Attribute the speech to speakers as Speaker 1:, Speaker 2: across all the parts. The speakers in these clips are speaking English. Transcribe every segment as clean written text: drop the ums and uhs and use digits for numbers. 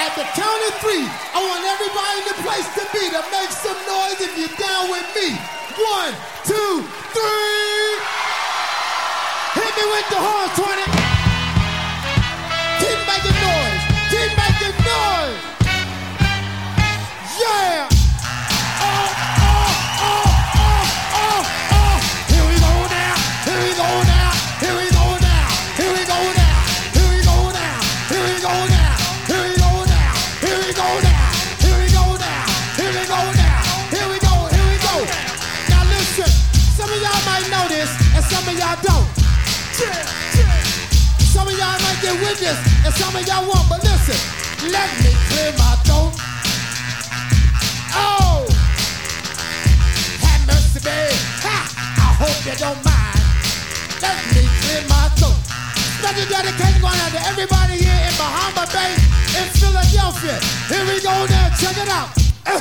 Speaker 1: At the count of three, I want everybody in the place to be to make some noise if you're down with me. 1, 2, 3. Hit me with the horns, 20. Keep making noise. Keep making noise. Yeah. Oh, oh, oh, oh, oh, oh. Here we go now. Here we go now. Here we go now. Here we go now. Here we go now. Here we go now. Here we go now. Here we go now. Here we go now. Here we go now. Here we go. Here we go. Now listen. Some of y'all might know this, and some of y'all don't. Some of y'all might get with this, and some of y'all won't. But listen. Let me clear my throat. Oh, have mercy, babe. Ha! I hope you don't mind. Let me clear my throat. Special dedication going out to everybody here in Bahama Bay, in Philadelphia. Here we go now, check it out.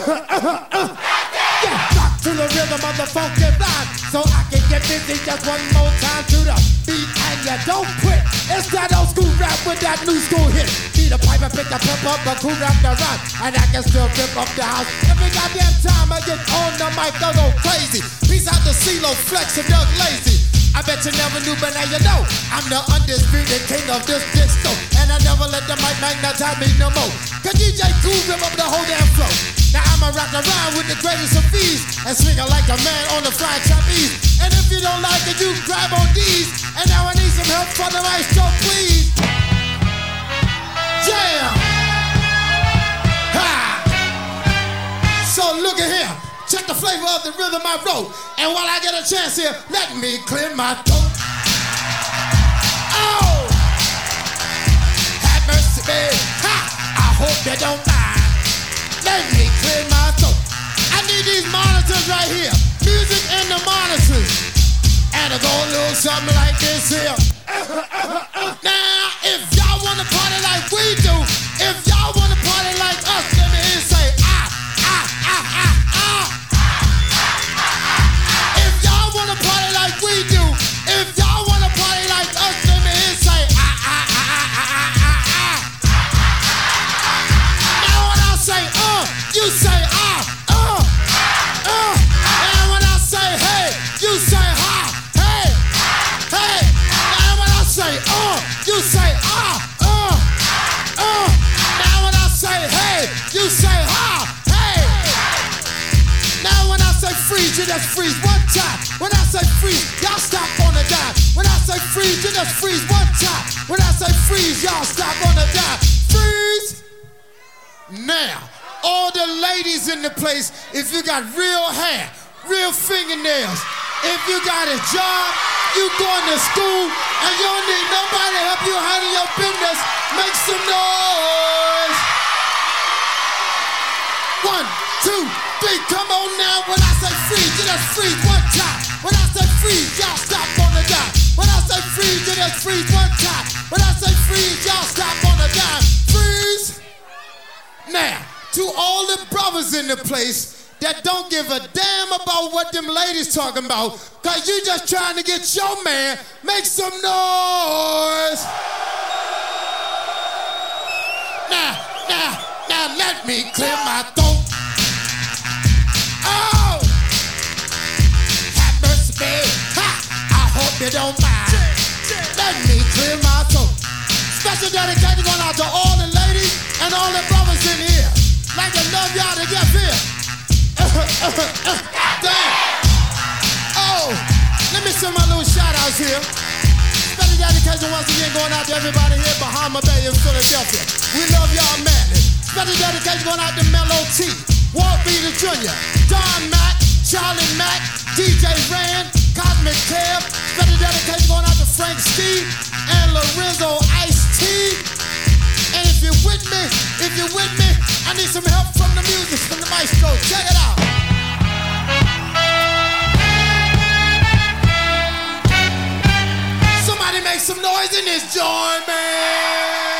Speaker 1: Yeah, rock to the rhythm of the funky vibe, so I can get busy just one more time to the beat, and you don't quit. It's that old school rap with that new school hit. Beat a pipe and pick a pep up, but cool rap the rhyme, and I can still rip up the house. Every goddamn time I get on the mic, I go crazy. Peace out to CeeLo, Flex, and Doug Lazy. I bet you never knew, but now you know. I'm the undisputed king of this disco, and I never let the mic magnetize me no more. Cause DJ Cool rip up the whole damn flow. Now I'ma rock around with the greatest of ease, and swing it like a man on the flying trapeze. And if you don't like it, you grab on these. And now I need some help from the maestro, please. Jam! Ha! So look at here. Check the flavor of the rhythm I wrote. And while I get a chance here, let me clear my throat. Oh! Have mercy, babe. Ha! I hope you don't mind. Let me clear my throat. I need these monitors right here. Music and the monitors. And it go a little something like this here. Now, if y'all wanna party like we do, if y'all wanna party like us, let me hear you say, ah, ah, ah, ah, ah. If y'all wanna party like we do, if y'all wanna party like us, let me hear you say, ah, ah, ah, ah, ah, ah, ah. Now when I say, you say, and when I say, hey, you say, ha, hey, hey. Now when I say, you say, Now when I say, hey, you say, ha, hey. Now when I say freeze, you just freeze one time. When I say freeze, y'all stop on the dime. When I say freeze, you just freeze one time. When I say freeze, y'all stop on the dime. Freeze. Now, all the ladies in the place, if you got real hair, real fingernails, if you got a job, you going to school, and you don't need nobody to help you handle your business, make some noise. 1, 2, 3, come on now. When I say freeze, you just freeze one time. When I say freeze, y'all stop on the dime. When I say freeze, you just freeze one time. When I say freeze, y'all stop on the dime. Freeze. Now, to all the brothers in the place that don't give a damn about what them ladies talking about, cause you just trying to get your man, make some noise. Now let me clear my throat. Oh, have mercy, babe. Ha! I hope you don't mind. Let me clear my throat. Special dedication going out to all the ladies and all the brothers in here. Like to love y'all to get here. Damn. Oh, let me send my little shout outs here. Special dedication once again going out to everybody here in Bahama Bay in Philadelphia. We love y'all madly. Special dedication going out to Mellow T, Walt Beater Jr., Don Mack, Charlie Mack, DJ Rand, Cosmic Kev. Special dedication going out to Frank Steve and Lorenzo Ice-T. And if you're with me, I need some help from the music, from the maestro. Check it out. Somebody make some noise in this joint, man.